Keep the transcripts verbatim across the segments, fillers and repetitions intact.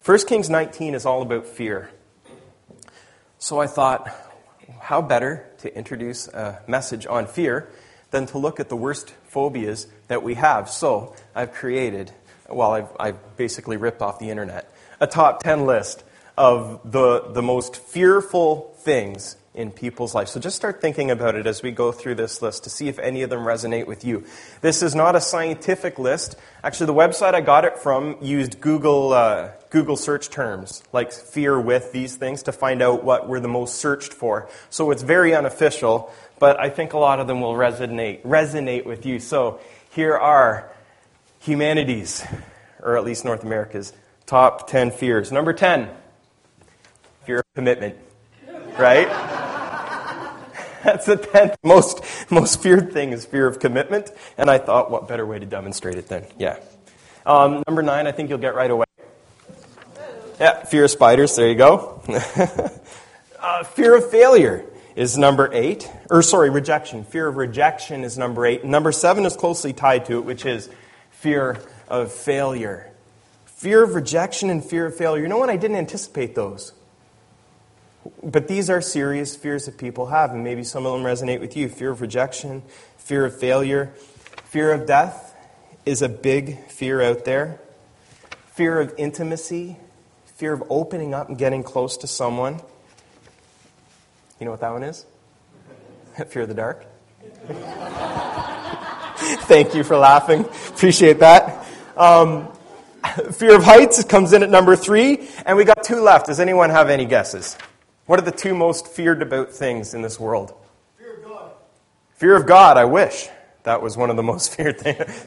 First Kings nineteen is all about fear. So I thought, how better to introduce a message on fear than to look at the worst phobias that we have. So I've created, well, I've, I've basically ripped off the internet, a top ten list of the, the most fearful things in people's life. So just start thinking about it as we go through this list to see if any of them resonate with you. This is not a scientific list. Actually, the website I got it from used Google uh, Google search terms, like fear with these things, to find out what were the most searched for. So it's very unofficial, but I think a lot of them will resonate resonate with you. So here are humanity's, or at least North America's, top ten fears. Number ten, fear of commitment. Right? That's the tenth most most feared thing is fear of commitment. And I thought, what better way to demonstrate it than, yeah. Um, number nine, I think you'll get right away. Yeah, fear of spiders. There you go. uh, fear of failure is number eight. Or sorry, rejection. Fear of rejection is number eight. Number seven is closely tied to it, which is fear of failure. Fear of rejection and fear of failure. You know what? I didn't anticipate those. But these are serious fears that people have, and maybe some of them resonate with you. Fear of rejection, fear of failure, fear of death is a big fear out there. Fear of intimacy, fear of opening up and getting close to someone. You know what that one is? Fear of the dark. Thank you for laughing. Appreciate that. Um, fear of heights comes in at number three, and we got two left. Does anyone have any guesses? What are the two most feared about things in this world? Fear of God. Fear of God, I wish. That was one of the most feared things.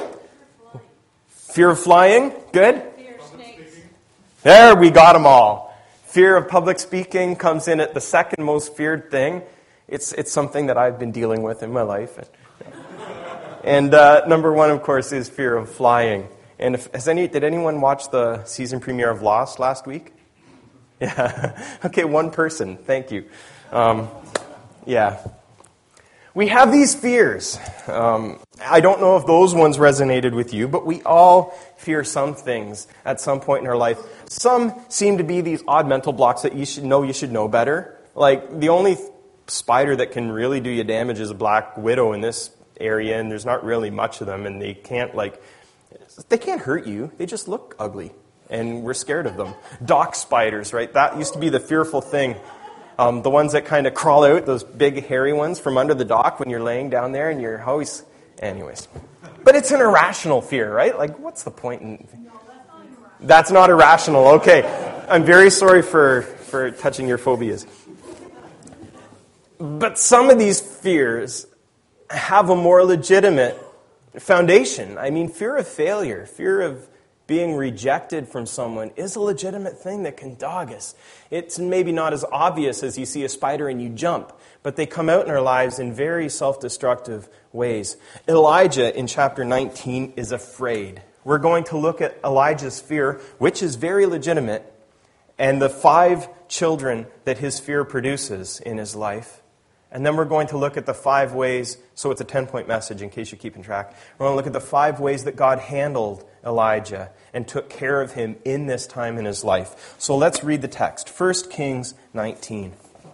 Fear of flying, good. Fear of snakes. There, we got them all. Fear of public speaking comes in at the second most feared thing. It's it's something that I've been dealing with in my life. And uh, number one, of course, is fear of flying. And if, has any did anyone watch the season premiere of Lost last week? Yeah. Okay, one person. Thank you. Um, yeah. We have these fears. Um, I don't know if those ones resonated with you, but we all fear some things at some point in our life. Some seem to be these odd mental blocks that you should know you should know better. Like, the only spider that can really do you damage is a black widow in this area, and there's not really much of them, and they can't, like, they can't hurt you. They just look ugly. And we're scared of them. Dock spiders, right? That used to be the fearful thing. Um, the ones that kind of crawl out, those big hairy ones from under the dock when you're laying down there and you're always... Anyways. But it's an irrational fear, right? Like, what's the point in... That's not irrational. Okay. I'm very sorry for, for touching your phobias. But some of these fears have a more legitimate foundation. I mean, fear of failure, fear of being rejected from someone is a legitimate thing that can dog us. It's maybe not as obvious as you see a spider and you jump, but they come out in our lives in very self-destructive ways. Elijah in chapter nineteen is afraid. We're going to look at Elijah's fear, which is very legitimate, and the five children that his fear produces in his life. And then we're going to look at the five ways, so it's a ten-point message in case you're keeping track. We're going to look at the five ways that God handled Elijah and took care of him in this time in his life. So let's read the text. First Kings nineteen.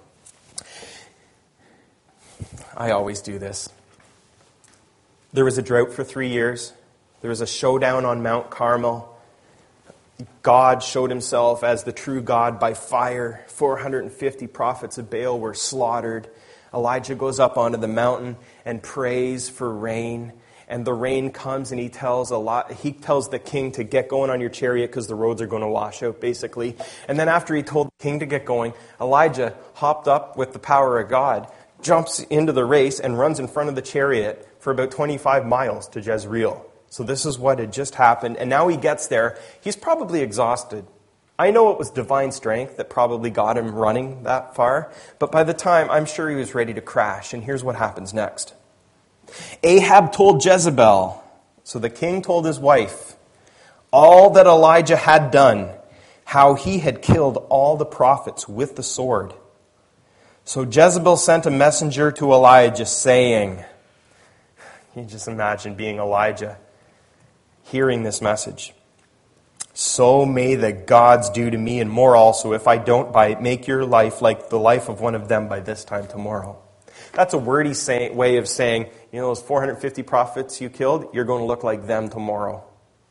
I always do this. There was a drought for three years. There was a showdown on Mount Carmel. God showed himself as the true God by fire. four hundred fifty prophets of Baal were slaughtered. Elijah goes up onto the mountain and prays for rain. And the rain comes and he tells a lot, he tells the king to get going on your chariot because the roads are going to wash out, basically. And then after he told the king to get going, Elijah hopped up with the power of God, jumps into the race and runs in front of the chariot for about twenty-five miles to Jezreel. So this is what had just happened. And now he gets there. He's probably exhausted. I know it was divine strength that probably got him running that far, but by the time, I'm sure he was ready to crash. And here's what happens next. Ahab told Jezebel, so the king told his wife, all that Elijah had done, how he had killed all the prophets with the sword. So Jezebel sent a messenger to Elijah saying, you just imagine being Elijah, hearing this message. So may the gods do to me and more also if I don't by make your life like the life of one of them by this time tomorrow. That's a wordy say, way of saying, you know, those four hundred fifty prophets you killed, you're going to look like them tomorrow.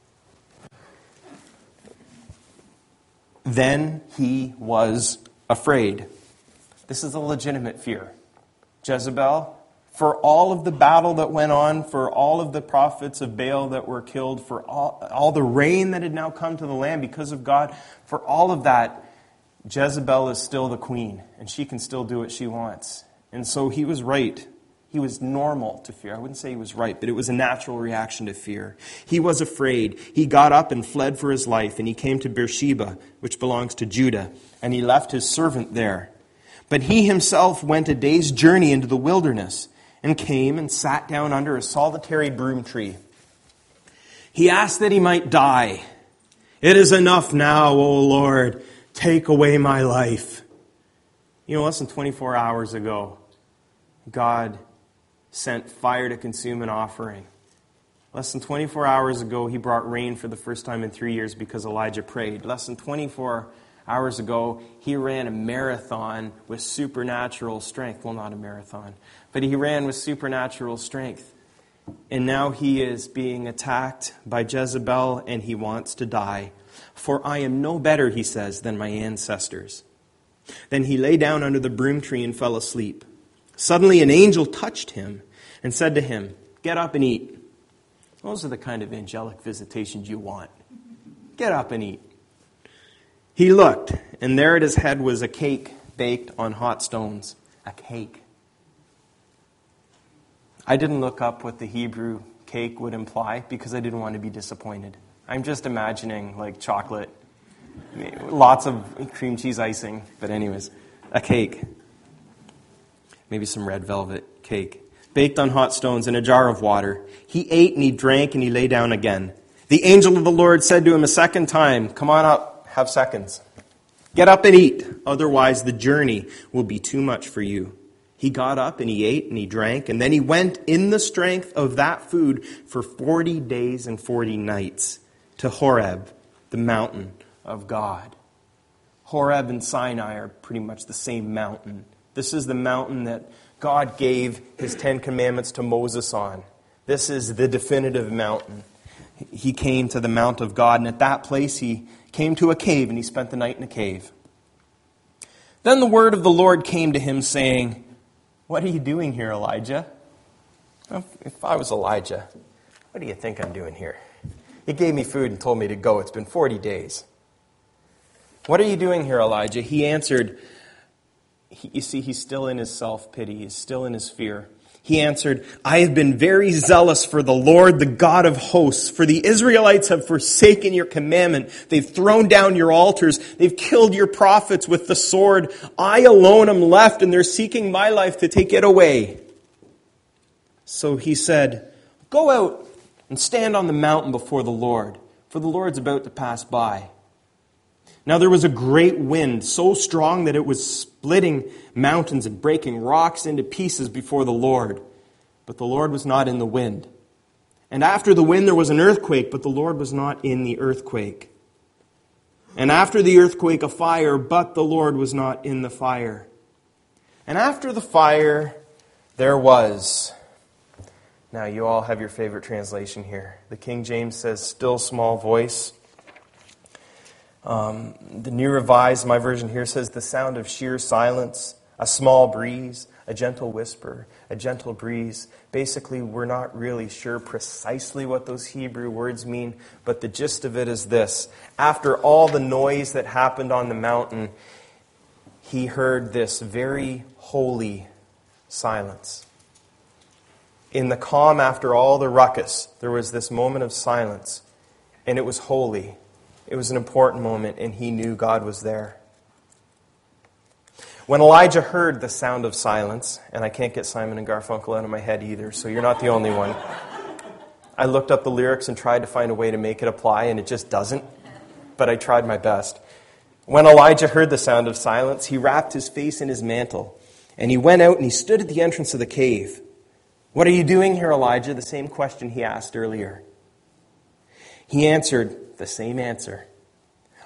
Then he was afraid. This is a legitimate fear. Jezebel, for all of the battle that went on, for all of the prophets of Baal that were killed, for all, all the rain that had now come to the land because of God, for all of that, Jezebel is still the queen, and she can still do what she wants. And so he was right. He was normal to fear. I wouldn't say he was right, but it was a natural reaction to fear. He was afraid. He got up and fled for his life, and he came to Beersheba, which belongs to Judah, and he left his servant there. But he himself went a day's journey into the wilderness, and came and sat down under a solitary broom tree. He asked that he might die. It is enough now, O Lord, take away my life. You know, less than twenty-four hours ago, God sent fire to consume an offering. Less than twenty-four hours ago, he brought rain for the first time in three years because Elijah prayed. Less than twenty-four hours ago, he ran a marathon with supernatural strength. Well, not a marathon, but he ran with supernatural strength. And now he is being attacked by Jezebel, and he wants to die. For I am no better, he says, than my ancestors. Then he lay down under the broom tree and fell asleep. Suddenly an angel touched him and said to him, "Get up and eat." Those are the kind of angelic visitations you want. Get up and eat. He looked, and there at his head was a cake baked on hot stones. A cake. I didn't look up what the Hebrew cake would imply because I didn't want to be disappointed. I'm just imagining like chocolate, lots of cream cheese icing, but anyways, a cake. Maybe some red velvet cake. Baked on hot stones in a jar of water. He ate and he drank and he lay down again. The angel of the Lord said to him a second time, "Come on up, have seconds. Get up and eat, otherwise the journey will be too much for you." He got up and he ate and he drank, and then he went in the strength of that food for forty days and forty nights to Horeb, the mountain of God. Horeb and Sinai are pretty much the same mountain. This is the mountain that God gave his Ten Commandments to Moses on. This is the definitive mountain. He came to the Mount of God, and at that place he came to a cave, and he spent the night in a cave. Then the word of the Lord came to him, saying, "What are you doing here, Elijah?" If I was Elijah, what do you think I'm doing here? He gave me food and told me to go. It's been forty days. "What are you doing here, Elijah?" He answered, he, you see, he's still in his self-pity. He's still in his fear. He answered, "I have been very zealous for the Lord, the God of hosts. For the Israelites have forsaken your commandment. They've thrown down your altars. They've killed your prophets with the sword. I alone am left, and they're seeking my life to take it away." So he said, "Go out and stand on the mountain before the Lord, for the Lord's about to pass by." Now there was a great wind, so strong that it was splitting mountains and breaking rocks into pieces before the Lord. But the Lord was not in the wind. And after the wind there was an earthquake, but the Lord was not in the earthquake. And after the earthquake a fire, but the Lord was not in the fire. And after the fire there was... Now you all have your favorite translation here. The King James says, "still small voice." Um, the New Revised, my version here, says the sound of sheer silence, a small breeze, a gentle whisper, a gentle breeze. Basically, we're not really sure precisely what those Hebrew words mean, but the gist of it is this. After all the noise that happened on the mountain, he heard this very holy silence. In the calm after all the ruckus, there was this moment of silence, and it was holy. It was an important moment, and he knew God was there. When Elijah heard the sound of silence, and I can't get Simon and Garfunkel out of my head either, so you're not the only one. I looked up the lyrics and tried to find a way to make it apply, and it just doesn't, but I tried my best. When Elijah heard the sound of silence, he wrapped his face in his mantle, and he went out and he stood at the entrance of the cave. "What are you doing here, Elijah?" The same question he asked earlier. He answered the same answer.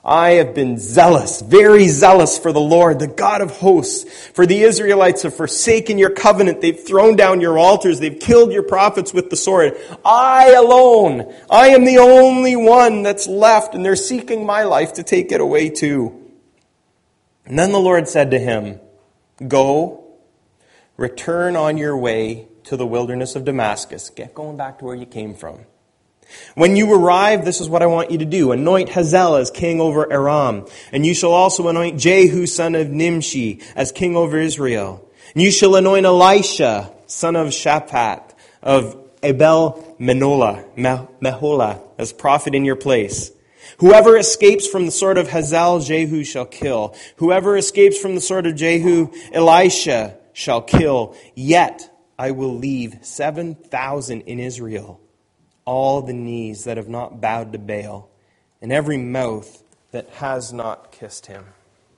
I have been zealous, very zealous for the Lord, the God of hosts. For the Israelites have forsaken your covenant. They've thrown down your altars. They've killed your prophets with the sword. I alone, I am the only one that's left, and they're seeking my life to take it away too. And then the Lord said to him, go, return on your way to the wilderness of Damascus. Get going back to where you came from. When you arrive, this is what I want you to do. Anoint Hazael as king over Aram. And you shall also anoint Jehu, son of Nimshi, as king over Israel. And you shall anoint Elisha, son of Shaphat, of Abel Meholah, Meholah, as prophet in your place. Whoever escapes from the sword of Hazael, Jehu shall kill. Whoever escapes from the sword of Jehu, Elisha shall kill. Yet I will leave seven thousand in Israel, all the knees that have not bowed to Baal, and every mouth that has not kissed him.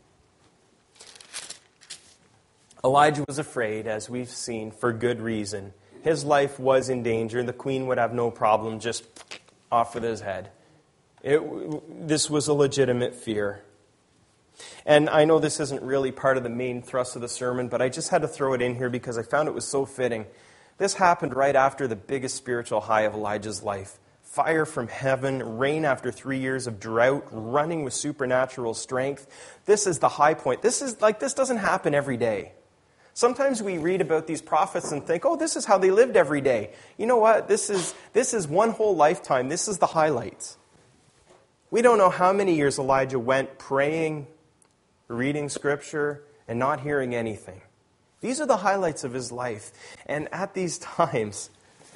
Elijah was afraid, as we've seen, for good reason. His life was in danger. The queen would have no problem just off with his head. It, this was a legitimate fear. And I know this isn't really part of the main thrust of the sermon, but I just had to throw it in here because I found it was so fitting. This happened right after the biggest spiritual high of Elijah's life. Fire from heaven, rain after three years of drought, running with supernatural strength. This is the high point. This is like this doesn't happen every day. Sometimes we read about these prophets and think, oh, this is how they lived every day. You know what? This is this is one whole lifetime. This is the highlights. We don't know how many years Elijah went praying, reading Scripture, and not hearing anything. These are the highlights of his life. And at these times,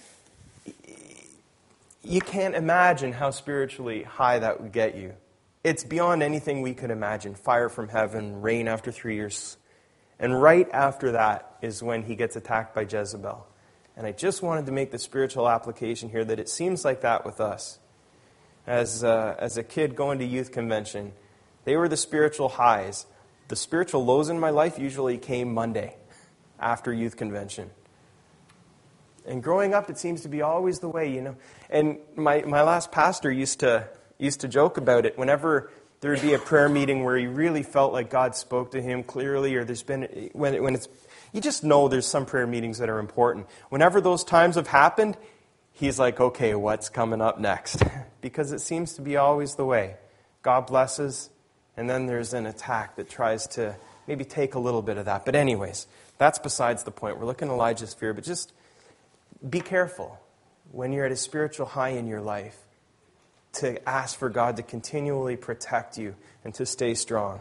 you can't imagine how spiritually high that would get you. It's beyond anything we could imagine. Fire from heaven, rain after three years. And right after that is when he gets attacked by Jezebel. And I just wanted to make the spiritual application here that it seems like that with us. As, uh, as a kid going to youth convention, they were the spiritual highs. The spiritual lows in my life usually came Monday after youth convention. And growing up, it seems to be always the way, you know. And my, my last pastor used to used to joke about it. Whenever there would be a prayer meeting where he really felt like God spoke to him clearly, or there's been, when, when it's, you just know there's some prayer meetings that are important. Whenever those times have happened, he's like, okay, what's coming up next? Because it seems to be always the way. God blesses, and then there's an attack that tries to maybe take a little bit of that. But anyways, that's besides the point. We're looking at Elijah's fear, but just be careful when you're at a spiritual high in your life to ask for God to continually protect you and to stay strong.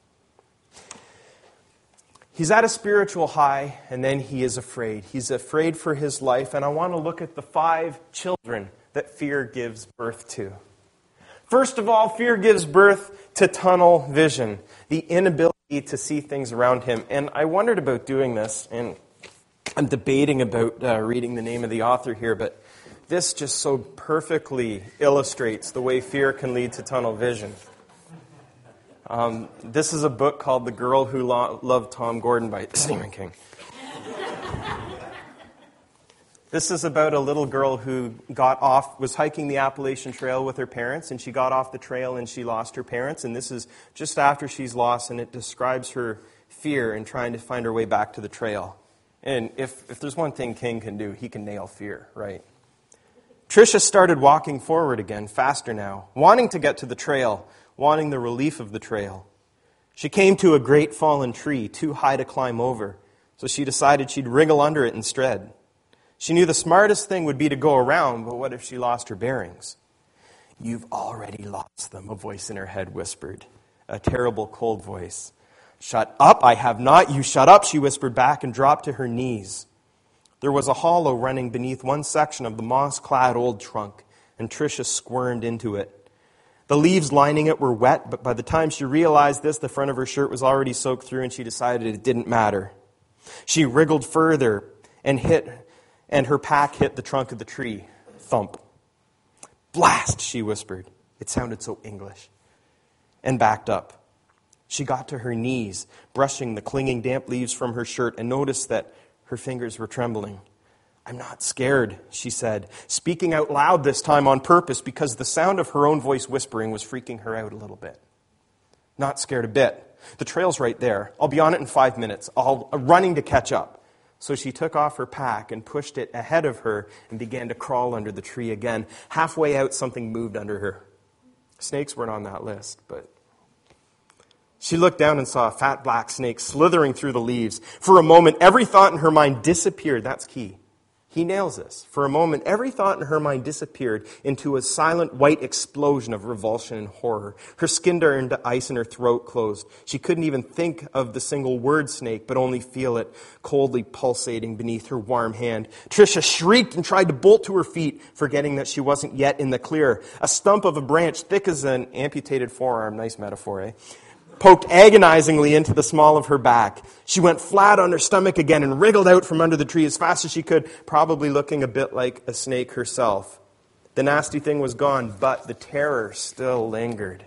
He's at a spiritual high, and then he is afraid. He's afraid for his life, and I want to look at the five children that fear gives birth to. First of all, fear gives birth to tunnel vision, the inability to see things around him. And I wondered about doing this, and I'm debating about uh, reading the name of the author here, but this just so perfectly illustrates the way fear can lead to tunnel vision. Um, this is a book called The Girl Who Lo- Loved Tom Gordon by Stephen King. This is about a little girl who got off, was hiking the Appalachian Trail with her parents, and she got off the trail and she lost her parents. And this is just after she's lost, and it describes her fear in trying to find her way back to the trail. And if, if there's one thing King can do, he can nail fear, right? Tricia started walking forward again, faster now, wanting to get to the trail, wanting the relief of the trail. She came to a great fallen tree, too high to climb over, so she decided she'd wriggle under it instead. She knew the smartest thing would be to go around, but what if she lost her bearings? You've already lost them, a voice in her head whispered, a terrible cold voice. Shut up, I have not. You shut up, she whispered back and dropped to her knees. There was a hollow running beneath one section of the moss-clad old trunk, and Tricia squirmed into it. The leaves lining it were wet, but by the time she realized this, the front of her shirt was already soaked through, and she decided it didn't matter. She wriggled further and hit, and her pack hit the trunk of the tree. Thump. Blast, she whispered. It sounded so English. And backed up. She got to her knees, brushing the clinging damp leaves from her shirt, and noticed that her fingers were trembling. I'm not scared, she said, speaking out loud this time on purpose because the sound of her own voice whispering was freaking her out a little bit. Not scared a bit. The trail's right there. I'll be on it in five minutes. I'll uh, running to catch up. So she took off her pack and pushed it ahead of her and began to crawl under the tree again. Halfway out, something moved under her. Snakes weren't on that list, but she looked down and saw a fat black snake slithering through the leaves. For a moment, every thought in her mind disappeared. That's key. He nails this. For a moment, every thought in her mind disappeared into a silent white explosion of revulsion and horror. Her skin turned to ice and her throat closed. She couldn't even think of the single word snake, but only feel it coldly pulsating beneath her warm hand. Tricia shrieked and tried to bolt to her feet, forgetting that she wasn't yet in the clear. A stump of a branch thick as an amputated forearm, nice metaphor, eh? Poked agonizingly into the small of her back. She went flat on her stomach again and wriggled out from under the tree as fast as she could, probably looking a bit like a snake herself. The nasty thing was gone, but the terror still lingered.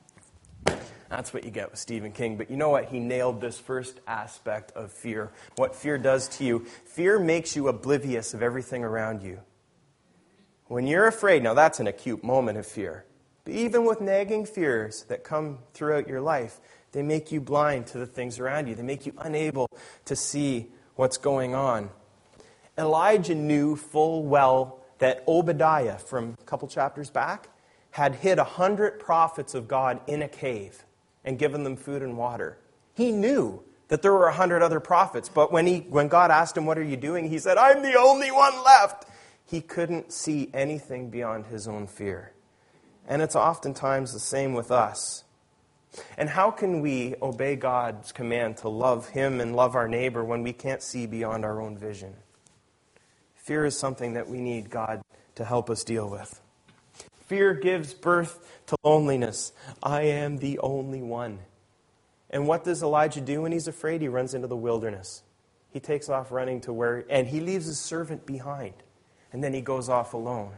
That's what you get with Stephen King. But you know what? He nailed this first aspect of fear. What fear does to you. Fear makes you oblivious of everything around you. When you're afraid, now that's an acute moment of fear. But even with nagging fears that come throughout your life, they make you blind to the things around you. They make you unable to see what's going on. Elijah knew full well that Obadiah, from a couple chapters back, had hid a hundred prophets of God in a cave and given them food and water. He knew that there were a hundred other prophets, but when he, when God asked him, "What are you doing?" he said, "I'm the only one left." He couldn't see anything beyond his own fear. And it's oftentimes the same with us. And how can we obey God's command to love Him and love our neighbor when we can't see beyond our own vision? Fear is something that we need God to help us deal with. Fear gives birth to loneliness. I am the only one. And what does Elijah do when he's afraid? He runs into the wilderness. He takes off running to where, and he leaves his servant behind. And then he goes off alone.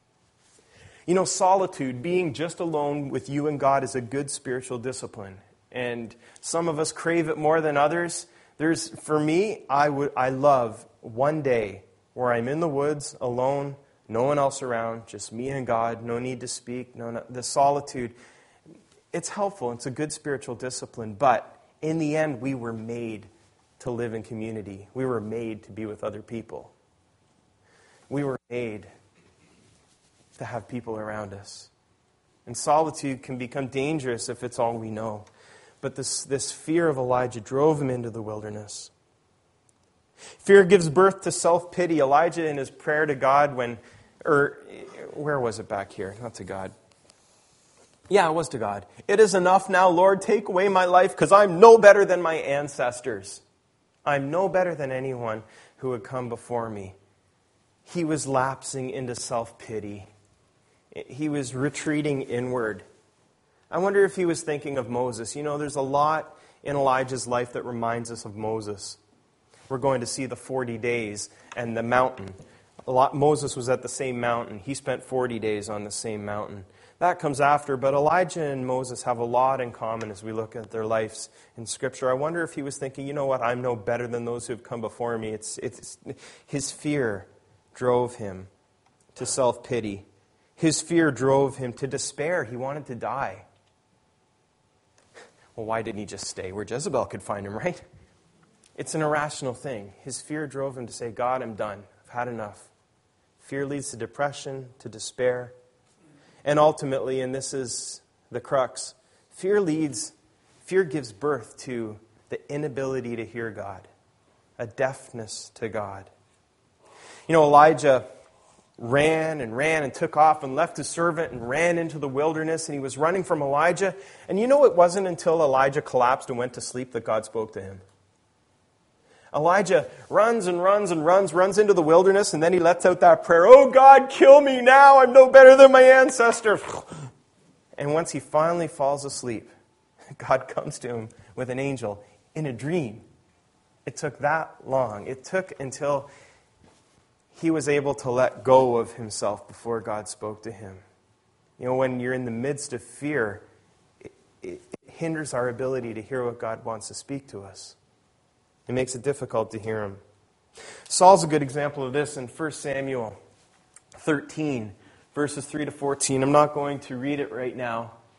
You know, solitude, being just alone with you and God, is a good spiritual discipline. And some of us crave it more than others. There's, for me, I would, I love one day where I'm in the woods alone, no one else around, just me and God, no need to speak, no, no the solitude. It's helpful. It's a good spiritual discipline. But in the end, we were made to live in community. We were made to be with other people. We were made to have people around us. And solitude can become dangerous if it's all we know. But this, this fear of Elijah drove him into the wilderness. Fear gives birth to self-pity. Elijah, in his prayer to God, when, or where was it back here? Not to God. Yeah, it was to God. "It is enough now, Lord. Take away my life, because I'm no better than my ancestors. I'm no better than anyone who would come before me." He was lapsing into self-pity. He was retreating inward. I wonder if he was thinking of Moses. You know, there's a lot in Elijah's life that reminds us of Moses. We're going to see the forty days and the mountain. A lot, Moses was at the same mountain. He spent forty days on the same mountain. That comes after, but Elijah and Moses have a lot in common as we look at their lives in Scripture. I wonder if he was thinking, you know what, I'm no better than those who have come before me. It's, it's, his fear drove him to self-pity. His fear drove him to despair. He wanted to die. Well, why didn't he just stay where Jezebel could find him, right? It's an irrational thing. His fear drove him to say, "God, I'm done. I've had enough." Fear leads to depression, to despair. And ultimately, and this is the crux, fear leads, fear gives birth to the inability to hear God, a deafness to God. You know, Elijah ran and ran and took off and left his servant and ran into the wilderness, and he was running from Elijah. And you know, it wasn't until Elijah collapsed and went to sleep that God spoke to him. Elijah runs and runs and runs, runs into the wilderness, and then he lets out that prayer, "Oh God, kill me now, I'm no better than my ancestors." And once he finally falls asleep, God comes to him with an angel in a dream. It took that long. It took until he was able to let go of himself before God spoke to him. You know, when you're in the midst of fear, it, it hinders our ability to hear what God wants to speak to us. It makes it difficult to hear him. Saul's a good example of this in First Samuel thirteen, verses three to fourteen. I'm not going to read it right now.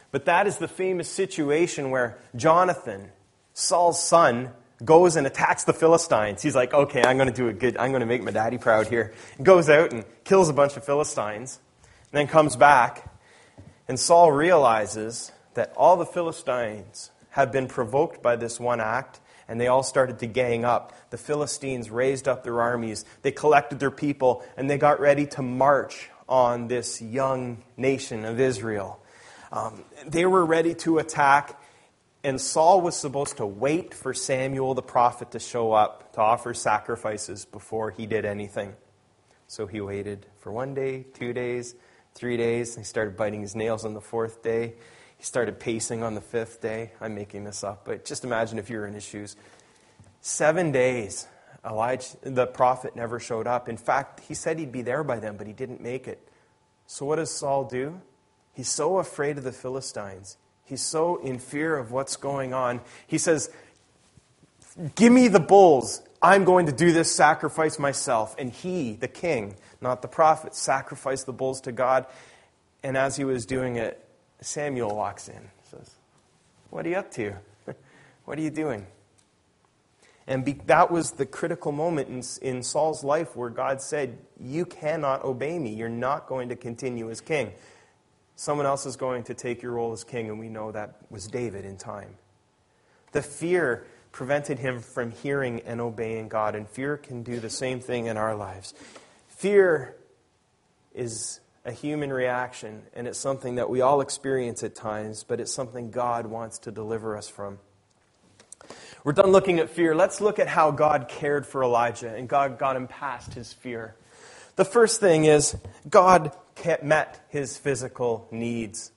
But that is the famous situation where Jonathan, Saul's son, goes and attacks the Philistines. He's like, okay, I'm going to do a good, I'm going to make my daddy proud here. Goes out and kills a bunch of Philistines, and then comes back, and Saul realizes that all the Philistines have been provoked by this one act, and they all started to gang up. The Philistines raised up their armies, they collected their people, and they got ready to march on this young nation of Israel. Um, they were ready to attack, and Saul was supposed to wait for Samuel the prophet to show up to offer sacrifices before he did anything. So he waited for one day, two days, three days. He started biting his nails on the fourth day. He started pacing on the fifth day. I'm making this up, but just imagine if you were in his shoes. Seven days, Elijah, the prophet, never showed up. In fact, he said he'd be there by then, but he didn't make it. So what does Saul do? He's so afraid of the Philistines. He's so in fear of what's going on. He says, give me the bulls. I'm going to do this sacrifice myself. And he, the king, not the prophet, sacrificed the bulls to God. And as he was doing it, Samuel walks in. Says, what are you up to? What are you doing? And be, that was the critical moment in, in Saul's life where God said, you cannot obey me. You're not going to continue as king. Someone else is going to take your role as king, and we know that was David in time. The fear prevented him from hearing and obeying God, and fear can do the same thing in our lives. Fear is a human reaction, and it's something that we all experience at times, but it's something God wants to deliver us from. We're done looking at fear. Let's look at how God cared for Elijah, and God got him past his fear. The first thing is, God met his physical needs.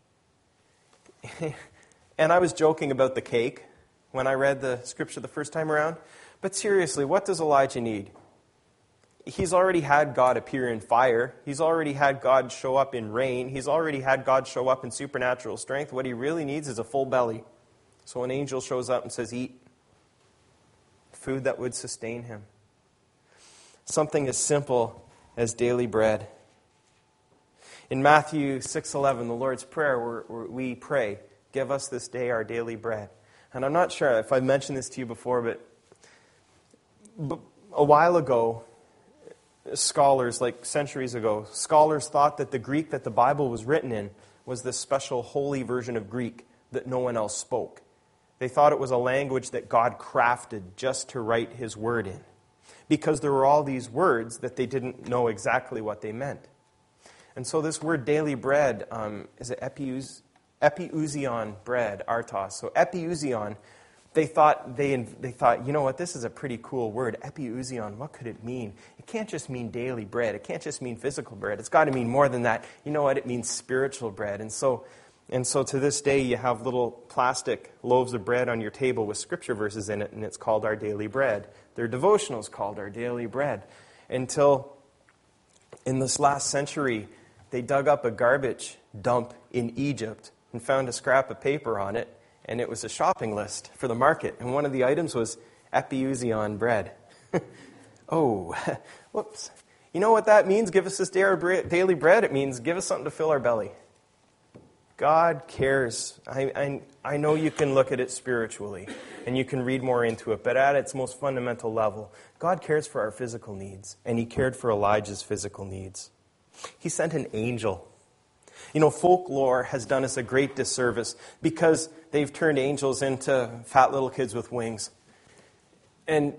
And I was joking about the cake when I read the scripture the first time around. But seriously, what does Elijah need? He's already had God appear in fire. He's already had God show up in rain. He's already had God show up in supernatural strength. What he really needs is a full belly. So an angel shows up and says, eat. Food that would sustain him. Something as simple as daily bread. In Matthew six eleven, the Lord's Prayer, where, where we pray, give us this day our daily bread. And I'm not sure if I've mentioned this to you before, but, but a while ago, scholars, like centuries ago, scholars thought that the Greek that the Bible was written in was this special holy version of Greek that no one else spoke. They thought it was a language that God crafted just to write his word in, because there were all these words that they didn't know exactly what they meant. And so this word daily bread um, is an epious, epiousion bread, artos. So epiousion, they thought, they, they thought, you know what, this is a pretty cool word. Epiousion, what could it mean? It can't just mean daily bread. It can't just mean physical bread. It's got to mean more than that. You know what, it means spiritual bread. And so, and so to this day, you have little plastic loaves of bread on your table with scripture verses in it, and it's called our daily bread. Their devotionals called our daily bread. Until in this last century, they dug up a garbage dump in Egypt and found a scrap of paper on it, and it was a shopping list for the market. And one of the items was epiousion bread. Oh, whoops. You know what that means? Give us this daily bread. It means give us something to fill our belly. God cares. I, I, I know you can look at it spiritually, and you can read more into it, but at its most fundamental level, God cares for our physical needs, and he cared for Elijah's physical needs. He sent an angel. You know, folklore has done us a great disservice because they've turned angels into fat little kids with wings. And,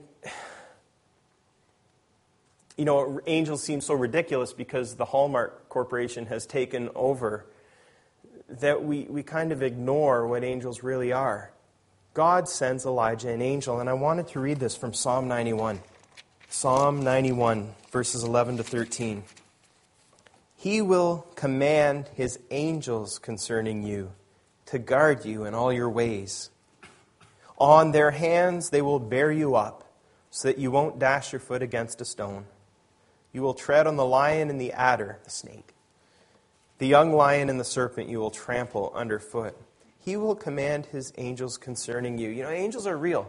you know, angels seem so ridiculous because the Hallmark Corporation has taken over that we, we kind of ignore what angels really are. God sends Elijah an angel, and I wanted to read this from Psalm ninety-one. Psalm ninety-one, verses eleven to thirteen. He will command his angels concerning you to guard you in all your ways. On their hands they will bear you up so that you won't dash your foot against a stone. You will tread on the lion and the adder, the snake. The young lion and the serpent you will trample underfoot. He will command his angels concerning you. You know, angels are real.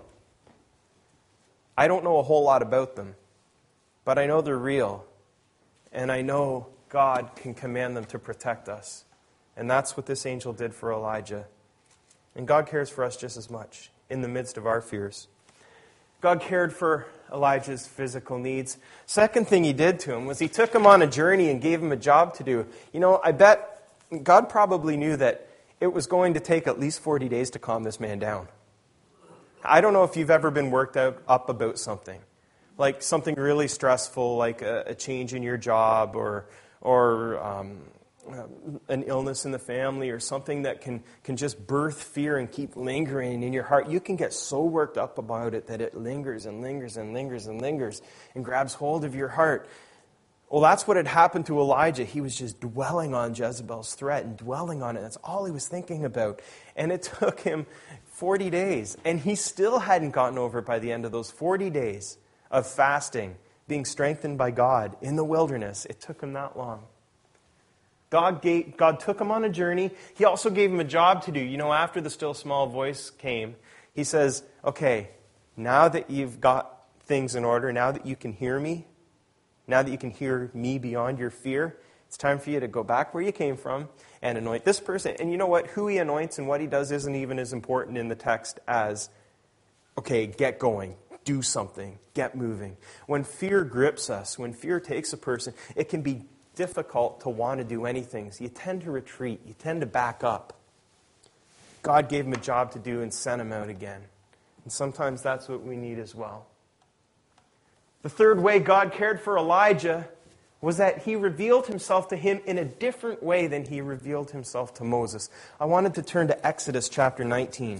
I don't know a whole lot about them, but I know they're real. And I know God can command them to protect us. And that's what this angel did for Elijah. And God cares for us just as much in the midst of our fears. God cared for Elijah's physical needs. Second thing he did to him was he took him on a journey and gave him a job to do. You know, I bet God probably knew that it was going to take at least forty days to calm this man down. I don't know if you've ever been worked out, up about something. Like something really stressful, like a, a change in your job or or um, an illness in the family or something that can, can just birth fear and keep lingering in your heart. You can get so worked up about it that it lingers and lingers and lingers and lingers and grabs hold of your heart. Well, that's what had happened to Elijah. He was just dwelling on Jezebel's threat and dwelling on it. That's all he was thinking about. And it took him forty days. And he still hadn't gotten over it by the end of those forty days of fasting, being strengthened by God in the wilderness. It took him that long. God, gave, God took him on a journey. He also gave him a job to do. You know, after the still small voice came, he says, okay, now that you've got things in order, now that you can hear me, now that you can hear me beyond your fear, it's time for you to go back where you came from and anoint this person. And you know what? Who he anoints and what he does isn't even as important in the text as, okay, get going, do something, get moving. When fear grips us, when fear takes a person, it can be difficult to want to do anything. So you tend to retreat. You tend to back up. God gave him a job to do and sent him out again. And sometimes that's what we need as well. The third way God cared for Elijah was that he revealed himself to him in a different way than he revealed himself to Moses. I wanted to turn to Exodus chapter nineteen.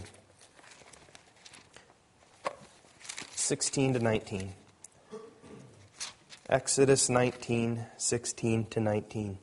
sixteen to nineteen. Exodus nineteen, sixteen to nineteen.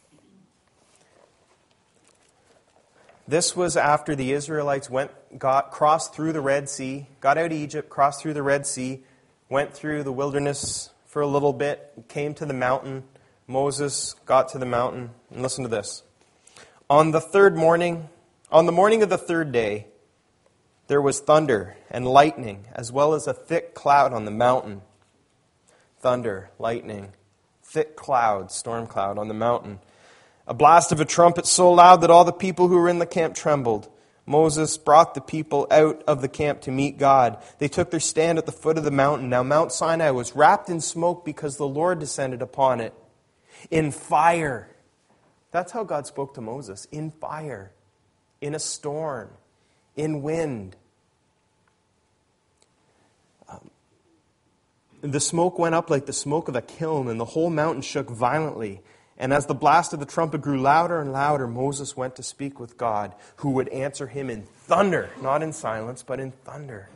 This was after the Israelites went, got crossed through the Red Sea, got out of Egypt, crossed through the Red Sea, went through the wilderness for a little bit, came to the mountain. Moses got to the mountain, and listen to this. On the third morning, on the morning of the third day, there was thunder and lightning, as well as a thick cloud on the mountain. Thunder, lightning, thick cloud, storm cloud on the mountain. A blast of a trumpet so loud that all the people who were in the camp trembled. Moses brought the people out of the camp to meet God. They took their stand at the foot of the mountain. Now Mount Sinai was wrapped in smoke because the Lord descended upon it. In fire. That's how God spoke to Moses. In fire. In a storm. In wind. The smoke went up like the smoke of a kiln, and the whole mountain shook violently. And as the blast of the trumpet grew louder and louder, Moses went to speak with God, who would answer him in thunder, not in silence, but in thunder.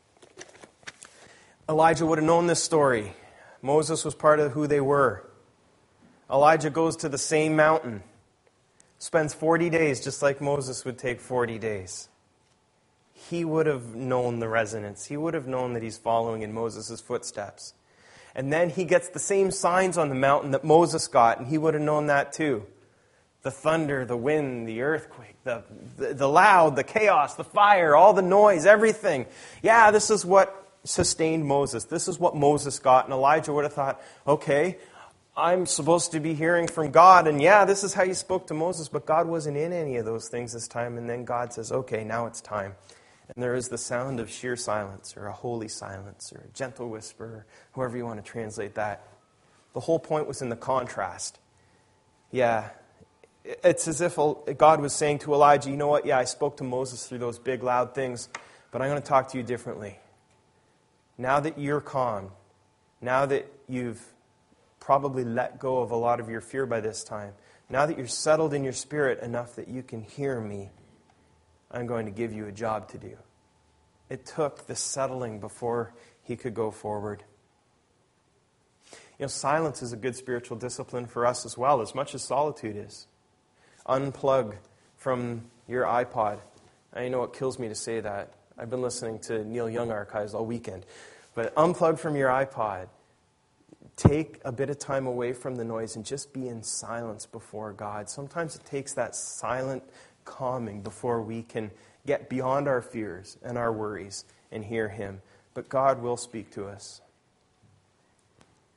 Elijah would have known this story. Moses was part of who they were. Elijah goes to the same mountain, spends forty days, just like Moses would take forty days. He would have known the resonance. He would have known that he's following in Moses' footsteps. And then he gets the same signs on the mountain that Moses got, and he would have known that too. The thunder, the wind, the earthquake, the, the, the loud, the chaos, the fire, all the noise, everything. Yeah, this is what sustained Moses. This is what Moses got. And Elijah would have thought, okay, I'm supposed to be hearing from God, and yeah, this is how you spoke to Moses, but God wasn't in any of those things this time. And then God says, okay, now it's time. And there is the sound of sheer silence, or a holy silence, or a gentle whisper, or however you want to translate that. The whole point was in the contrast. Yeah, it's as if God was saying to Elijah, you know what, yeah, I spoke to Moses through those big, loud things, but I'm going to talk to you differently. Now that you're calm, now that you've probably let go of a lot of your fear by this time, now that you're settled in your spirit enough that you can hear me, I'm going to give you a job to do. It took the settling before he could go forward. You know, silence is a good spiritual discipline for us as well, as much as solitude is. Unplug from your iPod. I know it kills me to say that. I've been listening to Neil Young archives all weekend. But unplug from your iPod. Take a bit of time away from the noise and just be in silence before God. Sometimes it takes that silent calming before we can get beyond our fears and our worries and hear him. But God will speak to us.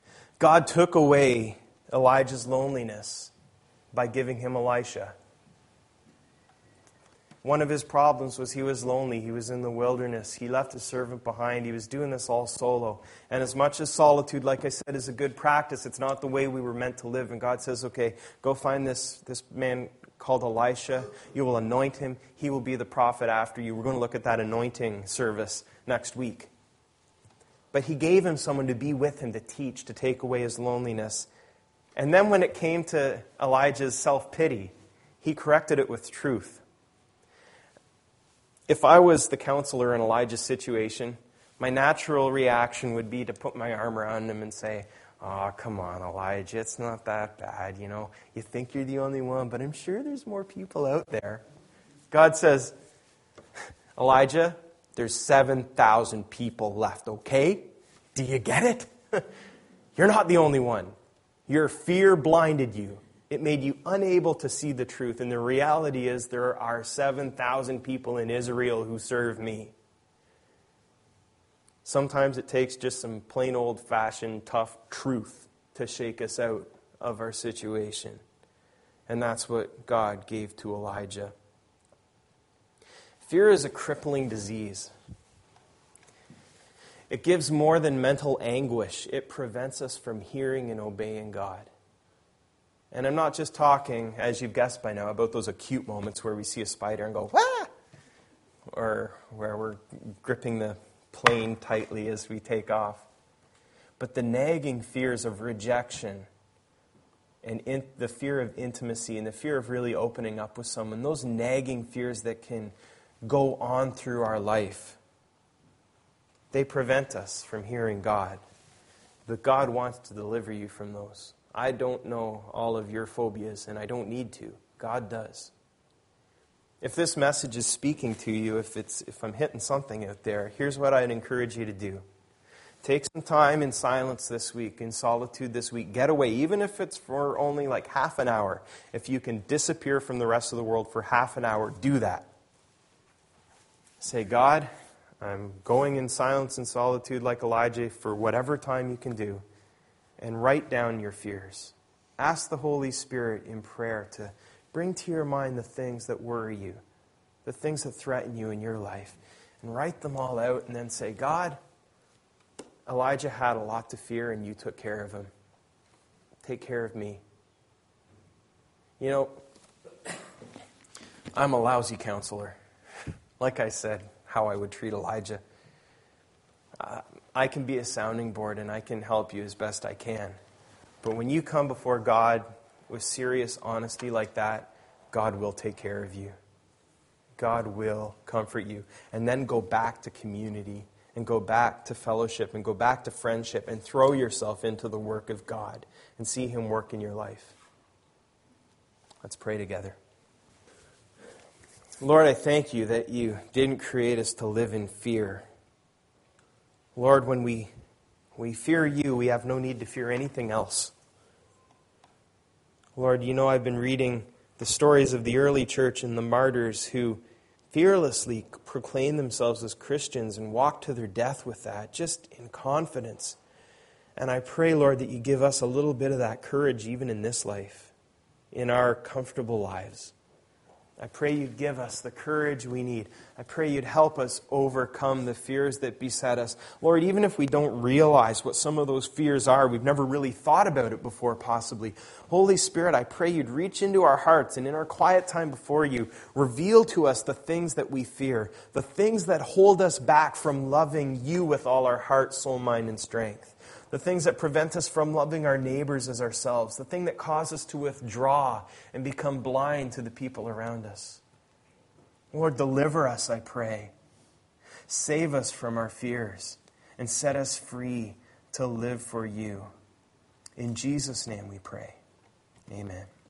God took away Elijah's loneliness by giving him Elisha. One of his problems was he was lonely. He was in the wilderness. He left his servant behind. He was doing this all solo. And as much as solitude, like I said, is a good practice, it's not the way we were meant to live. And God says, okay, go find this, this man called Elisha. You will anoint him. He will be the prophet after you. We're going to look at that anointing service next week. But he gave him someone to be with him, to teach, to take away his loneliness. And then when it came to Elijah's self-pity, he corrected it with truth. If I was the counselor in Elijah's situation, my natural reaction would be to put my arm around him and say, oh, come on, Elijah, it's not that bad, you know. You think you're the only one, but I'm sure there's more people out there. God says, Elijah, there's seven thousand people left, okay? Do you get it? You're not the only one. Your fear blinded you. It made you unable to see the truth. And the reality is there are seven thousand people in Israel who serve me. Sometimes it takes just some plain old-fashioned tough truth to shake us out of our situation. And that's what God gave to Elijah. Fear is a crippling disease. It gives more than mental anguish. It prevents us from hearing and obeying God. And I'm not just talking, as you've guessed by now, about those acute moments where we see a spider and go, "Wah!" Or where we're gripping the plane tightly as we take off. But the nagging fears of rejection and in, the fear of intimacy and the fear of really opening up with someone, those nagging fears that can go on through our life, they prevent us from hearing God. But God wants to deliver you from those. I don't know all of your phobias, and I don't need to. God does. If this message is speaking to you, if it's if I'm hitting something out there, here's what I'd encourage you to do. Take some time in silence this week, in solitude this week. Get away, even if it's for only like half an hour. If you can disappear from the rest of the world for half an hour, do that. Say, God, I'm going in silence and solitude like Elijah for whatever time you can do. And write down your fears. Ask the Holy Spirit in prayer to bring to your mind the things that worry you, the things that threaten you in your life, and write them all out and then say, God, Elijah had a lot to fear and you took care of him. Take care of me. You know, I'm a lousy counselor. Like I said, how I would treat Elijah. Uh, I can be a sounding board and I can help you as best I can. But when you come before God with serious honesty like that, God will take care of you. God will comfort you. And then go back to community and go back to fellowship and go back to friendship and throw yourself into the work of God and see Him work in your life. Let's pray together. Lord, I thank you that you didn't create us to live in fear. Lord, when we we fear you, we have no need to fear anything else. Lord, you know I've been reading the stories of the early church and the martyrs who fearlessly proclaim themselves as Christians and walk to their death with that, just in confidence. And I pray, Lord, that you give us a little bit of that courage even in this life, in our comfortable lives. I pray you'd give us the courage we need. I pray you'd help us overcome the fears that beset us. Lord, even if we don't realize what some of those fears are, we've never really thought about it before possibly. Holy Spirit, I pray you'd reach into our hearts and in our quiet time before you, reveal to us the things that we fear, the things that hold us back from loving you with all our heart, soul, mind, and strength. The things that prevent us from loving our neighbors as ourselves. The thing that causes us to withdraw and become blind to the people around us. Lord, deliver us, I pray. Save us from our fears and set us free to live for you. In Jesus' name we pray. Amen.